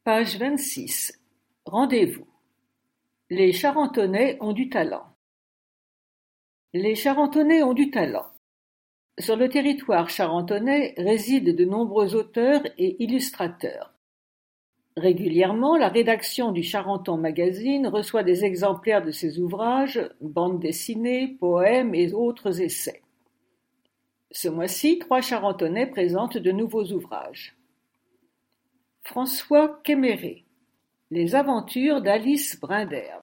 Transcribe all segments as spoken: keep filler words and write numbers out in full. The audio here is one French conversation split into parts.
Page vingt-six. Rendez-vous. Les Charentonais ont du talent. Les Charentonais ont du talent. Sur le territoire charentonais résident de nombreux auteurs et illustrateurs. Régulièrement, la rédaction du Charenton Magazine reçoit des exemplaires de ses ouvrages, bandes dessinées, poèmes et autres essais. Ce mois-ci, trois Charentonais présentent de nouveaux ouvrages. François Quéméré, Les aventures d'Alice Brinderbe.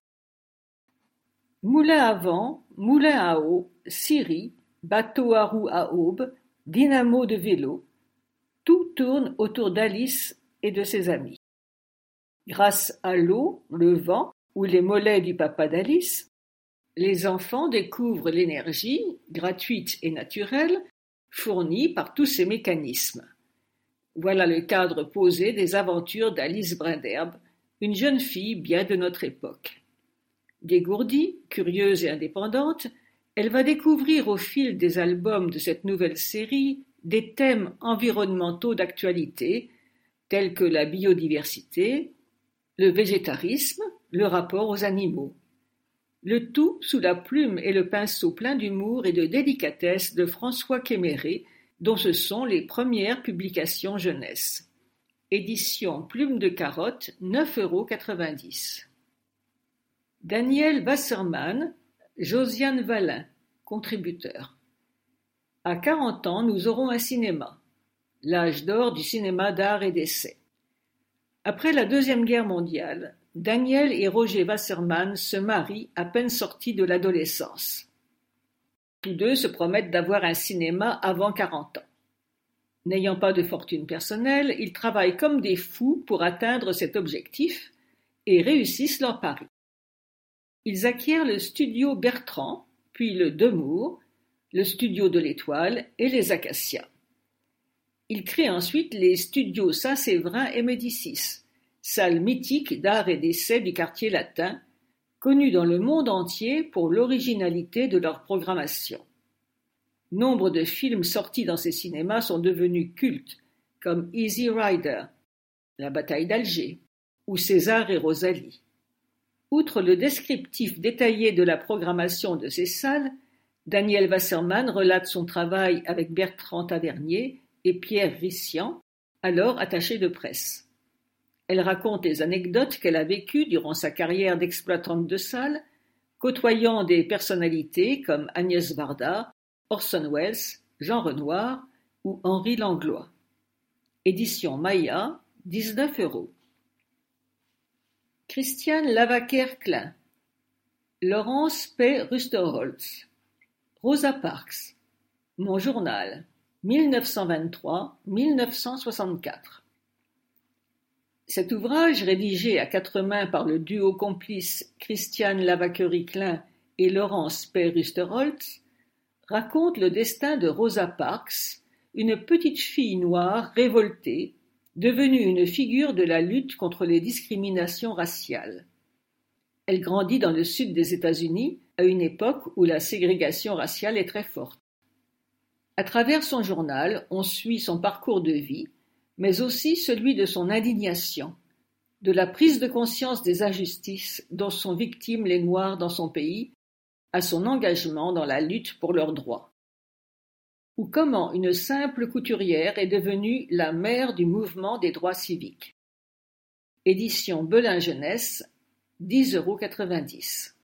Moulin à vent, moulin à eau, scierie, bateau à roues à aube, dynamo de vélo, tout tourne autour d'Alice et de ses amis. Grâce à l'eau, le vent ou les mollets du papa d'Alice, les enfants découvrent l'énergie, gratuite et naturelle, fournie par tous ces mécanismes. Voilà le cadre posé des aventures d'Alice Brinderbe, une jeune fille bien de notre époque. Dégourdie, curieuse et indépendante, elle va découvrir au fil des albums de cette nouvelle série des thèmes environnementaux d'actualité, tels que la biodiversité, le végétarisme, le rapport aux animaux. Le tout sous la plume et le pinceau plein d'humour et de délicatesse de François Quéméré, dont ce sont les premières publications jeunesse. Édition Plume de Carotte, neuf euros quatre-vingt-dix. Daniel Wasserman, Josiane Valin, contributeur. À quarante ans, nous aurons un cinéma, l'âge d'or du cinéma d'art et d'essai. Après la Deuxième Guerre mondiale, Daniel et Roger Wasserman se marient à peine sortis de l'adolescence. Tous deux se promettent d'avoir un cinéma avant quarante ans. N'ayant pas de fortune personnelle, ils travaillent comme des fous pour atteindre cet objectif et réussissent leur pari. Ils acquièrent le studio Bertrand, puis le Demour, le studio de l'Étoile et les Acacias. Ils créent ensuite les studios Saint-Séverin et Médicis, salles mythiques d'art et d'essai du quartier latin, connues dans le monde entier pour l'originalité de leur programmation. Nombre de films sortis dans ces cinémas sont devenus cultes, comme Easy Rider, La bataille d'Alger ou César et Rosalie. Outre le descriptif détaillé de la programmation de ces salles, Daniel Wasserman relate son travail avec Bertrand Tavernier et Pierre Rissian, alors attachés de presse. Elle raconte les anecdotes qu'elle a vécues durant sa carrière d'exploitante de salles, côtoyant des personnalités comme Agnès Varda, Orson Welles, Jean Renoir ou Henri Langlois. Édition Maya, dix-neuf euros. Christiane Lavaquer-Klein, Laurence P. Rusterholz, Rosa Parks, Mon journal, mille neuf cent vingt-trois à mille neuf cent soixante-quatre. Cet ouvrage, rédigé à quatre mains par le duo complice Christiane Lavaquerie-Klein et Laurence P. Rusterholz, raconte le destin de Rosa Parks, une petite fille noire révoltée, devenue une figure de la lutte contre les discriminations raciales. Elle grandit dans le sud des États-Unis à une époque où la ségrégation raciale est très forte. À travers son journal, on suit son parcours de vie, mais aussi celui de son indignation, de la prise de conscience des injustices dont sont victimes les Noirs dans son pays, à son engagement dans la lutte pour leurs droits. Ou comment une simple couturière est devenue la mère du mouvement des droits civiques. Édition Belin Jeunesse, dix euros quatre-vingt-dix.